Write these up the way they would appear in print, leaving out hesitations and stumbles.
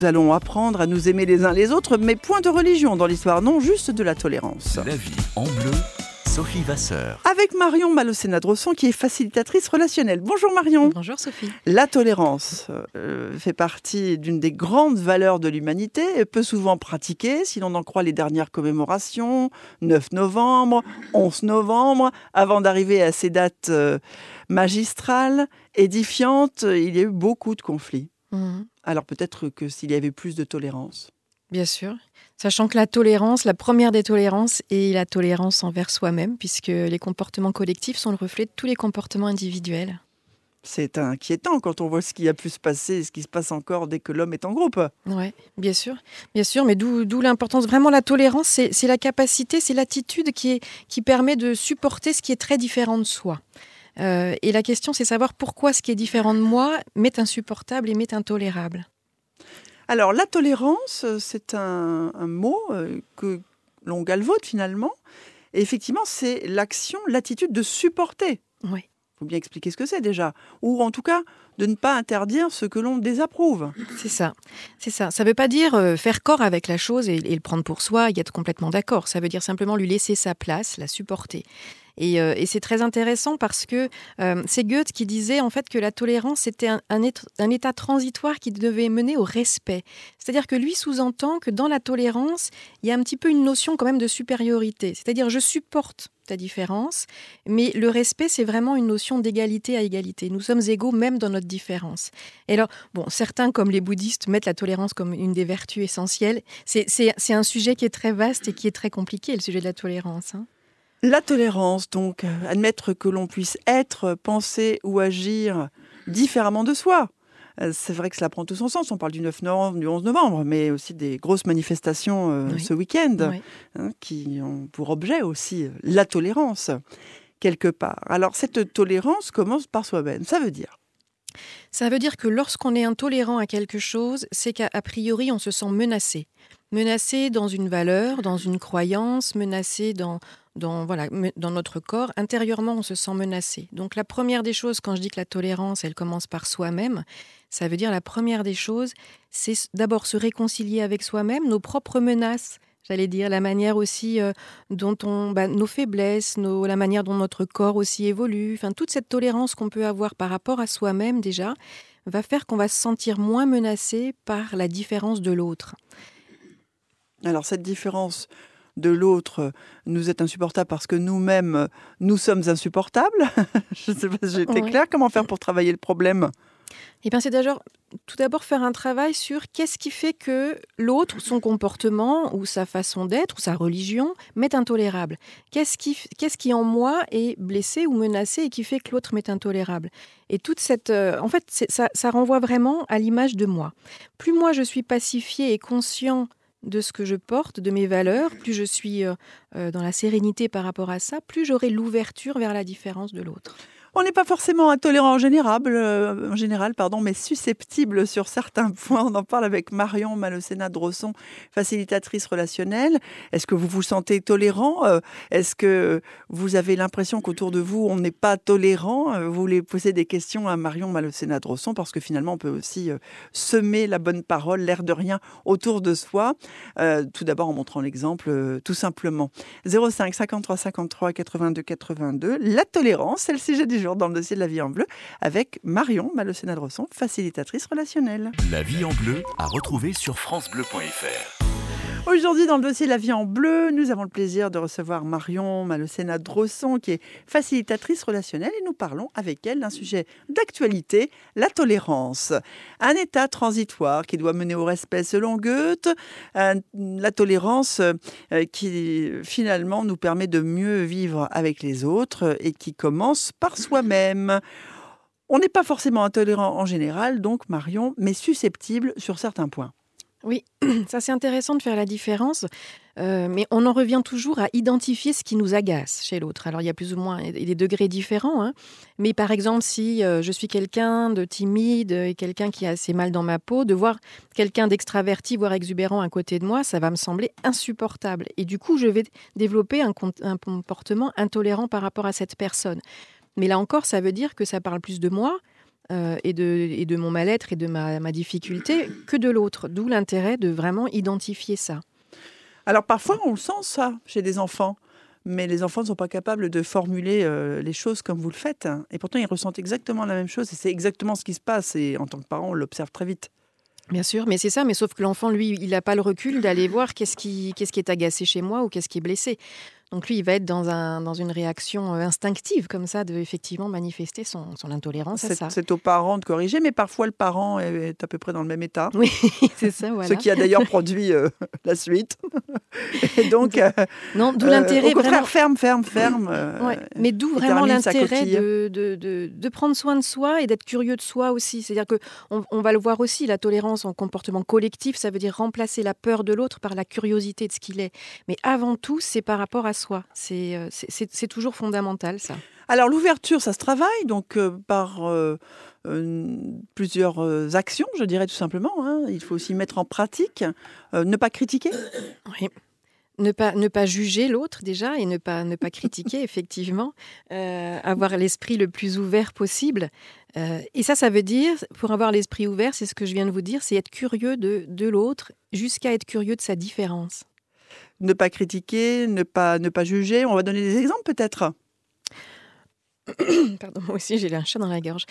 Nous allons apprendre à nous aimer les uns les autres, mais point de religion dans l'histoire, non, juste de la tolérance. La vie en bleu, Sophie Vasseur. Avec Marion Malocena-Drosson, qui est facilitatrice relationnelle. Bonjour Marion. Bonjour Sophie. La tolérance fait partie d'une des grandes valeurs de l'humanité, et peu souvent pratiquée, si l'on en croit les dernières commémorations, 9 novembre, 11 novembre, avant d'arriver à ces dates magistrales, édifiantes, il y a eu beaucoup de conflits. Alors peut-être que s'il y avait plus de tolérance. Bien sûr. Sachant que la tolérance, la première des tolérances est la tolérance envers soi-même, puisque les comportements collectifs sont le reflet de tous les comportements individuels. C'est inquiétant quand on voit ce qui a pu se passer et ce qui se passe encore dès que l'homme est en groupe. Oui, bien sûr, mais d'où l'importance. Vraiment, la tolérance, c'est la capacité, c'est l'attitude qui permet de supporter ce qui est très différent de soi. Et la question, c'est savoir pourquoi ce qui est différent de moi m'est insupportable et m'est intolérable. Alors, la tolérance, c'est un mot que l'on galvaude finalement. Et effectivement, c'est l'action, l'attitude de supporter. Oui. Il faut bien expliquer ce que c'est déjà. Ou en tout cas, de ne pas interdire ce que l'on désapprouve. C'est ça. Ça ne veut pas dire faire corps avec la chose et le prendre pour soi et être complètement d'accord. Ça veut dire simplement lui laisser sa place, la supporter. Et c'est très intéressant parce que c'est Goethe qui disait en fait que la tolérance c'était un état transitoire qui devait mener au respect. C'est-à-dire que lui sous-entend que dans la tolérance, il y a un petit peu une notion quand même de supériorité. C'est-à-dire je supporte ta différence, mais le respect c'est vraiment une notion d'égalité à égalité. Nous sommes égaux même dans notre différence. Et alors, certains comme les bouddhistes mettent la tolérance comme une des vertus essentielles. C'est un sujet qui est très vaste et qui est très compliqué, le sujet de la tolérance. La tolérance, donc, admettre que l'on puisse être, penser ou agir différemment de soi. C'est vrai que cela prend tout son sens. On parle du 9 novembre, du 11 novembre, mais aussi des grosses manifestations ce week-end qui ont pour objet aussi la tolérance, quelque part. Alors, cette tolérance commence par soi-même. Ça veut dire que lorsqu'on est intolérant à quelque chose, c'est qu'a priori, on se sent menacé. Menacé dans une valeur, dans une croyance, menacé dans notre corps. Intérieurement, on se sent menacé. Donc la première des choses, quand je dis que la tolérance, elle commence par soi-même, ça veut dire la première des choses, c'est d'abord se réconcilier avec soi-même, nos propres menaces, j'allais dire, la manière aussi dont nos faiblesses, la manière dont notre corps aussi évolue, enfin toute cette tolérance qu'on peut avoir par rapport à soi-même déjà, va faire qu'on va se sentir moins menacé par la différence de l'autre. Alors cette différence de l'autre nous est insupportable parce que nous-mêmes, nous sommes insupportables. Je ne sais pas si j'ai été claire. Comment faire pour travailler le problème ? Eh bien, c'est tout d'abord faire un travail sur qu'est-ce qui fait que l'autre, son comportement ou sa façon d'être ou sa religion m'est intolérable. Qu'est-ce qui en moi est blessé ou menacé et qui fait que l'autre m'est intolérable. Et toute cette... en fait, ça renvoie vraiment à l'image de moi. Plus moi, je suis pacifié et conscient de ce que je porte, de mes valeurs, plus je suis dans la sérénité par rapport à ça, plus j'aurai l'ouverture vers la différence de l'autre. On n'est pas forcément intolérant en général, mais susceptible sur certains points. On en parle avec Marion Malocena-Drosson, facilitatrice relationnelle. Est-ce que vous vous sentez tolérant ? Est-ce que vous avez l'impression qu'autour de vous, on n'est pas tolérant ? Vous voulez poser des questions à Marion Malocena-Drosson parce que finalement, on peut aussi semer la bonne parole, l'air de rien, autour de soi. Tout d'abord en montrant l'exemple, tout simplement. 05 53 53 82 82. La tolérance, c'est le sujet du jour dans le dossier de La vie en bleu avec Marion Malocena-Drosson, facilitatrice relationnelle. La vie en bleu à retrouver sur francebleu.fr. Aujourd'hui, dans le dossier La vie en bleu, nous avons le plaisir de recevoir Marion Malocena-Drosson, qui est facilitatrice relationnelle, et nous parlons avec elle d'un sujet d'actualité, la tolérance. Un état transitoire qui doit mener au respect selon Goethe, la tolérance qui finalement nous permet de mieux vivre avec les autres et qui commence par soi-même. On n'est pas forcément intolérant en général, donc Marion, mais susceptible sur certains points. Oui, ça c'est intéressant de faire la différence, mais on en revient toujours à identifier ce qui nous agace chez l'autre. Alors il y a plus ou moins des degrés différents, mais par exemple si je suis quelqu'un de timide et quelqu'un qui a assez mal dans ma peau, de voir quelqu'un d'extraverti, voire exubérant à côté de moi, ça va me sembler insupportable. Et du coup je vais développer un comportement intolérant par rapport à cette personne. Mais là encore, ça veut dire que ça parle plus de moi, et de mon mal-être et de ma difficulté que de l'autre. D'où l'intérêt de vraiment identifier ça. Alors parfois, on le sent ça chez des enfants. Mais les enfants ne sont pas capables de formuler les choses comme vous le faites. Et pourtant, ils ressentent exactement la même chose. Et c'est exactement ce qui se passe. Et en tant que parent, on l'observe très vite. Bien sûr, mais c'est ça. Mais sauf que l'enfant, lui, il n'a pas le recul d'aller voir qu'est-ce qui est agacé chez moi ou qu'est-ce qui est blessé. Donc lui, il va être dans une réaction instinctive, comme ça, de effectivement manifester son intolérance à ça. C'est aux parents de corriger, mais parfois le parent est à peu près dans le même état. Oui, c'est ça, voilà. Ce qui a d'ailleurs produit la suite. Et donc, non, d'où l'intérêt au contraire, vraiment... ferme. Ouais, mais d'où vraiment l'intérêt de prendre soin de soi et d'être curieux de soi aussi. C'est-à-dire qu'on va le voir aussi, la tolérance en comportement collectif, ça veut dire remplacer la peur de l'autre par la curiosité de ce qu'il est. Mais avant tout, c'est par rapport à soi. C'est toujours fondamental, ça. Alors, l'ouverture, ça se travaille donc par plusieurs actions, je dirais tout simplement. Hein. Il faut aussi mettre en pratique, ne pas critiquer. Oui. Ne pas juger l'autre déjà et ne pas critiquer, effectivement. Avoir l'esprit le plus ouvert possible. Et ça veut dire, pour avoir l'esprit ouvert, c'est ce que je viens de vous dire, c'est être curieux de l'autre jusqu'à être curieux de sa différence. Ne pas critiquer, ne pas juger. On va donner des exemples peut-être. Pardon, moi aussi j'ai un chat dans la gorge.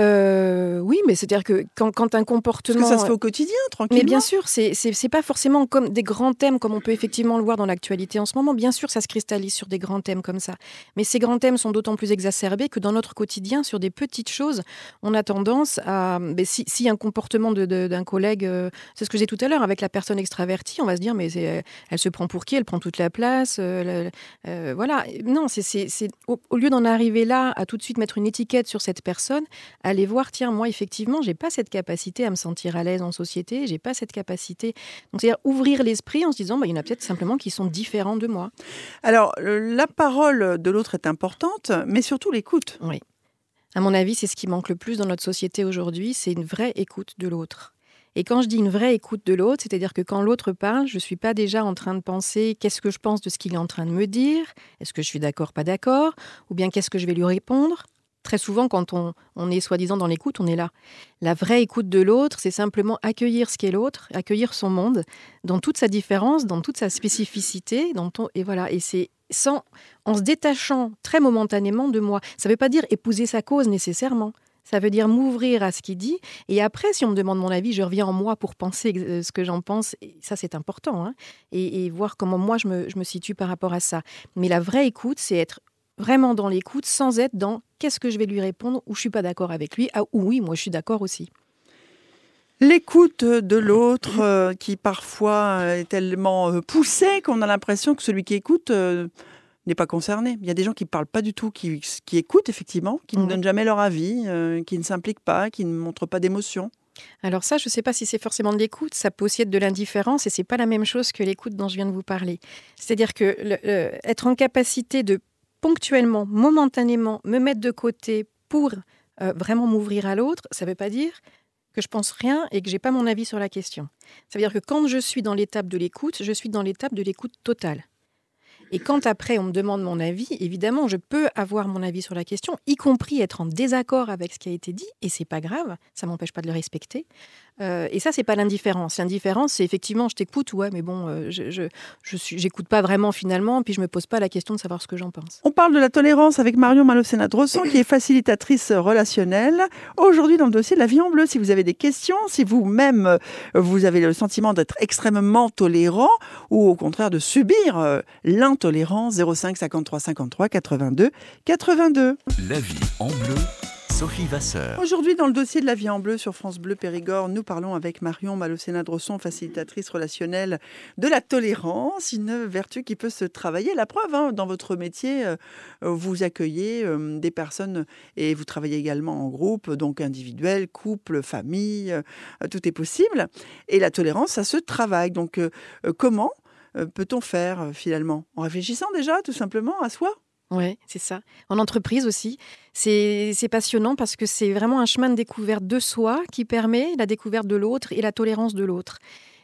Oui, mais c'est-à-dire que quand un comportement... Parce que ça se fait au quotidien, tranquillement. Mais bien sûr, c'est pas forcément comme des grands thèmes comme on peut effectivement le voir dans l'actualité en ce moment. Bien sûr, ça se cristallise sur des grands thèmes comme ça. Mais ces grands thèmes sont d'autant plus exacerbés que dans notre quotidien, sur des petites choses, on a tendance à... Si un comportement d'un collègue, c'est ce que j'ai dit tout à l'heure, avec la personne extravertie, on va se dire, mais elle se prend pour qui? Elle prend toute la place. Voilà. Non, au lieu d'en arriver là, à tout de suite mettre une étiquette sur cette personne, aller voir, tiens, moi, effectivement, j'ai pas cette capacité à me sentir à l'aise en société, j'ai pas cette capacité. Donc, c'est-à-dire ouvrir l'esprit en se disant, il y en a peut-être simplement qui sont différents de moi. Alors, la parole de l'autre est importante, mais surtout l'écoute. Oui. À mon avis, c'est ce qui manque le plus dans notre société aujourd'hui, c'est une vraie écoute de l'autre. Et quand je dis une vraie écoute de l'autre, c'est-à-dire que quand l'autre parle, je ne suis pas déjà en train de penser qu'est-ce que je pense de ce qu'il est en train de me dire, est-ce que je suis d'accord, pas d'accord, ou bien qu'est-ce que je vais lui répondre. Très souvent, quand on est soi-disant dans l'écoute, on est là. La vraie écoute de l'autre, c'est simplement accueillir ce qu'est l'autre, accueillir son monde, dans toute sa différence, dans toute sa spécificité, et voilà. Et c'est en se détachant très momentanément de moi. Ça ne veut pas dire épouser sa cause nécessairement. Ça veut dire m'ouvrir à ce qu'il dit. Et après, si on me demande mon avis, je reviens en moi pour penser ce que j'en pense. Et ça, c'est important. Hein, et voir comment moi, je me situe par rapport à ça. Mais la vraie écoute, c'est être vraiment dans l'écoute sans être dans qu'est-ce que je vais lui répondre ou je ne suis pas d'accord avec lui. Ah, ou oui, moi, je suis d'accord aussi. L'écoute de l'autre qui parfois est tellement poussée qu'on a l'impression que celui qui écoute... n'est pas concerné. Il y a des gens qui ne parlent pas du tout, qui écoutent effectivement, qui ne donnent jamais leur avis, qui ne s'impliquent pas, qui ne montrent pas d'émotion. Alors ça, je ne sais pas si c'est forcément de l'écoute, ça peut aussi être de l'indifférence et ce n'est pas la même chose que l'écoute dont je viens de vous parler. C'est-à-dire que être en capacité de ponctuellement, momentanément, me mettre de côté pour vraiment m'ouvrir à l'autre, ça ne veut pas dire que je pense rien et que je n'ai pas mon avis sur la question. Ça veut dire que quand je suis dans l'étape de l'écoute, je suis dans l'étape de l'écoute totale. Et quand après on me demande mon avis, évidemment, je peux avoir mon avis sur la question, y compris être en désaccord avec ce qui a été dit, et c'est pas grave, ça m'empêche pas de le respecter. Et ça, c'est pas l'indifférence. L'indifférence, c'est effectivement, je t'écoute, ouais, mais bon, j'écoute pas vraiment finalement, puis je me pose pas la question de savoir ce que j'en pense. On parle de la tolérance avec Marion Malocena-Dresson, qui est facilitatrice relationnelle. Aujourd'hui, dans le dossier de la vie en bleu, si vous avez des questions, si vous-même, vous avez le sentiment d'être extrêmement tolérant, ou au contraire de subir l'intolérance, 05 53 53 82 82. La vie en bleu. Sophie Vasseur. Aujourd'hui, dans le dossier de la vie en bleu sur France Bleu Périgord, nous parlons avec Marion Malocena-Dresson, facilitatrice relationnelle, de la tolérance, une vertu qui peut se travailler. La preuve, hein, dans votre métier, vous accueillez des personnes et vous travaillez également en groupe, donc individuel, couple, famille, tout est possible. Et la tolérance, ça se travaille. Donc, comment peut-on faire finalement? En réfléchissant déjà, tout simplement, à soi? Oui, c'est ça. En entreprise aussi, c'est passionnant parce que c'est vraiment un chemin de découverte de soi qui permet la découverte de l'autre et la tolérance de l'autre.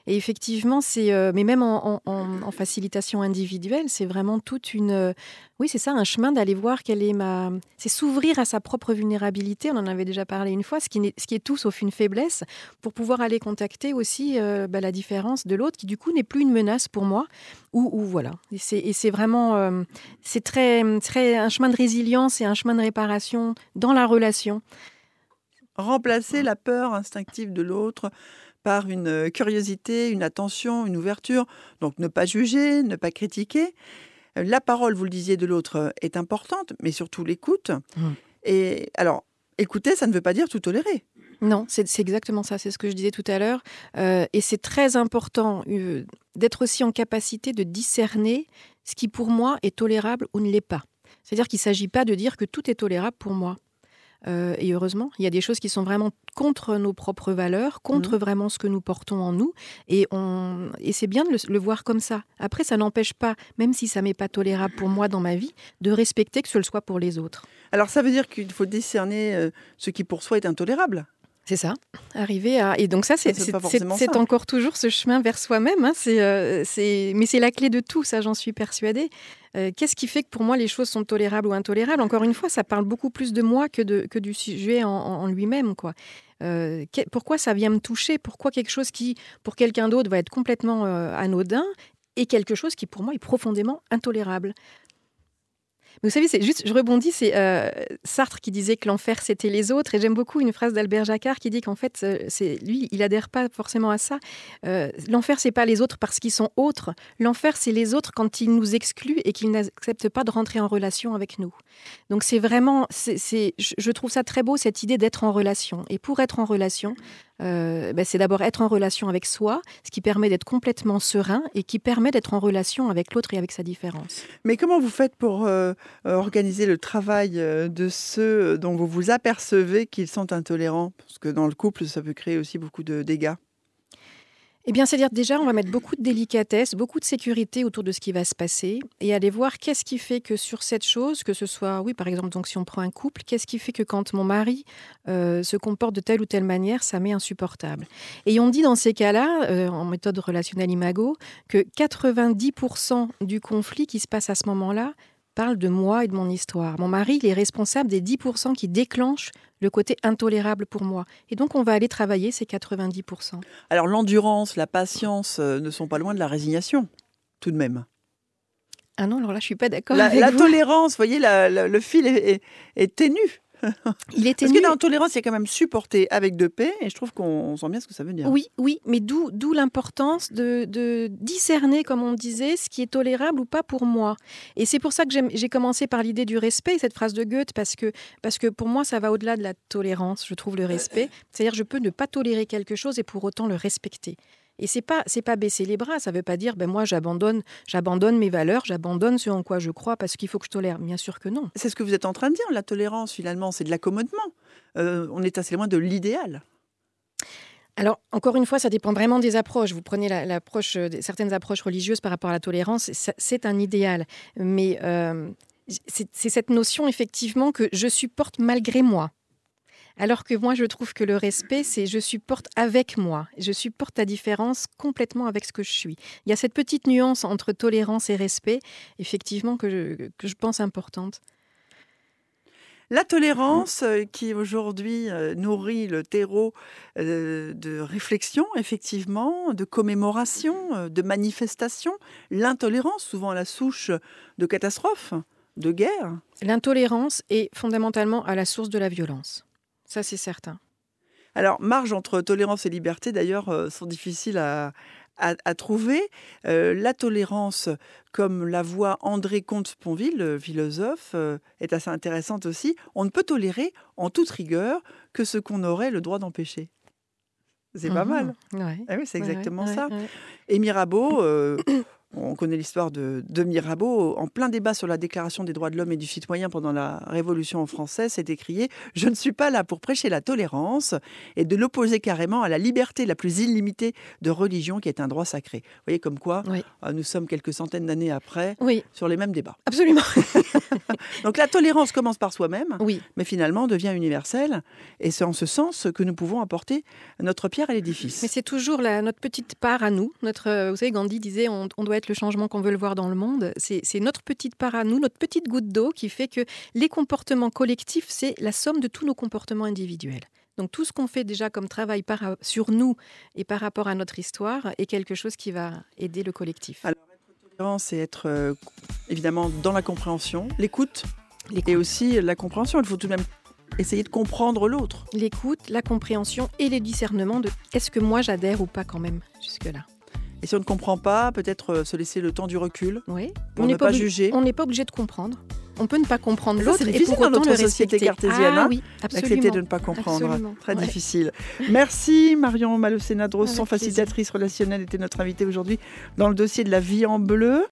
Et effectivement, mais même en facilitation individuelle, c'est vraiment toute une... oui, c'est ça, un chemin d'aller voir c'est s'ouvrir à sa propre vulnérabilité, on en avait déjà parlé une fois, ce qui est tout sauf une faiblesse, pour pouvoir aller contacter aussi la différence de l'autre, qui du coup n'est plus une menace pour moi, ou voilà. Et c'est vraiment... c'est très un chemin de résilience et un chemin de réparation dans la relation. Remplacer la peur instinctive de l'autre par une curiosité, une attention, une ouverture. Donc ne pas juger, ne pas critiquer. La parole, vous le disiez, de l'autre est importante, mais surtout l'écoute. Et alors, écouter, ça ne veut pas dire tout tolérer. Non, c'est exactement ça, c'est ce que je disais tout à l'heure. Et c'est très important d'être aussi en capacité de discerner ce qui pour moi est tolérable ou ne l'est pas. C'est-à-dire qu'il ne s'agit pas de dire que tout est tolérable pour moi. Et heureusement, il y a des choses qui sont vraiment contre nos propres valeurs, contre vraiment ce que nous portons en nous. Et c'est bien de le voir comme ça. Après, ça n'empêche pas, même si ça ne m'est pas tolérable pour moi dans ma vie, de respecter que ce le soit pour les autres. Alors ça veut dire qu'il faut discerner ce qui pour soi est intolérable. C'est ça, arriver à... Et donc ça, c'est encore toujours ce chemin vers soi-même. Hein. Mais c'est la clé de tout, ça, j'en suis persuadée. Qu'est-ce qui fait que pour moi, les choses sont tolérables ou intolérables ? Encore une fois, ça parle beaucoup plus de moi que du sujet en lui-même, quoi. Pourquoi ça vient me toucher ? Pourquoi quelque chose qui, pour quelqu'un d'autre, va être complètement anodin et quelque chose qui, pour moi, est profondément intolérable ? Vous savez, je rebondis, c'est Sartre qui disait que l'enfer, c'était les autres. Et j'aime beaucoup une phrase d'Albert Jacquard qui dit qu'en fait, lui, il adhère pas forcément à ça. L'enfer, c'est pas les autres parce qu'ils sont autres. L'enfer, c'est les autres quand ils nous excluent et qu'ils n'acceptent pas de rentrer en relation avec nous. Donc c'est vraiment, je trouve ça très beau, cette idée d'être en relation. Et pour être en relation, c'est d'abord être en relation avec soi, ce qui permet d'être complètement serein et qui permet d'être en relation avec l'autre et avec sa différence. Mais comment vous faites pour organiser le travail de ceux dont vous vous apercevez qu'ils sont intolérants ? Parce que dans le couple, ça peut créer aussi beaucoup de dégâts. Eh bien, c'est-à-dire déjà, on va mettre beaucoup de délicatesse, beaucoup de sécurité autour de ce qui va se passer et aller voir qu'est-ce qui fait que sur cette chose, que ce soit, oui, par exemple, donc si on prend un couple, qu'est-ce qui fait que quand mon mari se comporte de telle ou telle manière, ça m'est insupportable. Et on dit dans ces cas-là, en méthode relationnelle Imago, que 90% du conflit qui se passe à ce moment-là parle de moi et de mon histoire. Mon mari, il est responsable des 10% qui déclenchent le côté intolérable pour moi. Et donc, on va aller travailler ces 90%. Alors, l'endurance, la patience ne sont pas loin de la résignation, tout de même. Ah non, alors là, je ne suis pas d'accord avec vous. La tolérance, vous voyez, le fil est ténu. Il est ténu. Parce que dans l'intolérance, il y a quand même supporter avec 2P, et je trouve qu'on sent bien ce que ça veut dire. Oui, mais d'où l'importance de discerner, comme on disait, ce qui est tolérable ou pas pour moi. Et c'est pour ça que j'ai commencé par l'idée du respect, cette phrase de Goethe, parce que pour moi, ça va au-delà de la tolérance, je trouve, le respect. C'est-à-dire, je peux ne pas tolérer quelque chose et pour autant le respecter. Et c'est pas baisser les bras, ça veut pas dire moi j'abandonne mes valeurs, j'abandonne ce en quoi je crois parce qu'il faut que je tolère. Bien sûr que non. C'est ce que vous êtes en train de dire, la tolérance finalement, c'est de l'accommodement. On est assez loin de l'idéal. Alors, encore une fois, ça dépend vraiment des approches. Vous prenez certaines approches religieuses par rapport à la tolérance, c'est un idéal. Mais c'est cette notion effectivement que je supporte malgré moi. Alors que moi, je trouve que le respect, c'est je supporte avec moi. Je supporte ta différence complètement avec ce que je suis. Il y a cette petite nuance entre tolérance et respect, effectivement, que je pense importante. La tolérance qui aujourd'hui nourrit le terreau de réflexion, effectivement, de commémoration, de manifestation. L'intolérance, souvent à la souche de catastrophes, de guerres. L'intolérance est fondamentalement à la source de la violence. Ça, c'est certain. Alors, marge entre tolérance et liberté, d'ailleurs, sont difficiles à trouver. La tolérance, comme la voit André Comte-Sponville, le philosophe, est assez intéressante aussi. On ne peut tolérer en toute rigueur que ce qu'on aurait le droit d'empêcher. C'est pas mal. Ouais. Ah oui, c'est exactement ça. Ouais. Et Mirabeau On connaît l'histoire de Mirabeau. En plein débat sur la Déclaration des droits de l'homme et du citoyen pendant la Révolution française, c'est écrié « Je ne suis pas là pour prêcher la tolérance » et de l'opposer carrément à la liberté la plus illimitée de religion qui est un droit sacré. Vous voyez comme quoi, Oui. nous sommes quelques centaines d'années après Oui, sur les mêmes débats. absolument. Donc la tolérance commence par soi-même, Oui. mais finalement devient universelle. Et c'est en ce sens que nous pouvons apporter notre pierre à l'édifice. Mais c'est toujours notre petite part à nous. Vous savez, Gandhi disait on doit être le changement qu'on veut le voir dans le monde. C'est notre petite part à nous, notre petite goutte d'eau qui fait que les comportements collectifs, c'est la somme de tous nos comportements individuels. Donc tout ce qu'on fait déjà comme travail sur nous et par rapport à notre histoire est quelque chose qui va aider le collectif. Alors être tolérant, c'est être évidemment dans la compréhension, l'écoute et aussi la compréhension. Il faut tout de même essayer de comprendre l'autre. L'écoute, la compréhension et le discernement de est-ce que moi j'adhère ou pas quand même jusque-là. Et si on ne comprend pas, peut-être se laisser le temps du recul Oui. pour ne pas juger. On n'est pas obligé de comprendre. On peut ne pas comprendre Ça, l'autre c'est et difficile pour dans autant notre le société respecter. cartésienne, hein, oui, absolument. Accepter de ne pas comprendre. Absolument. Très Ouais. difficile. Merci Marion Malocena-Drosson, Avec plaisir. facilitatrice relationnelle, était notre invitée aujourd'hui dans le dossier de la vie en bleu.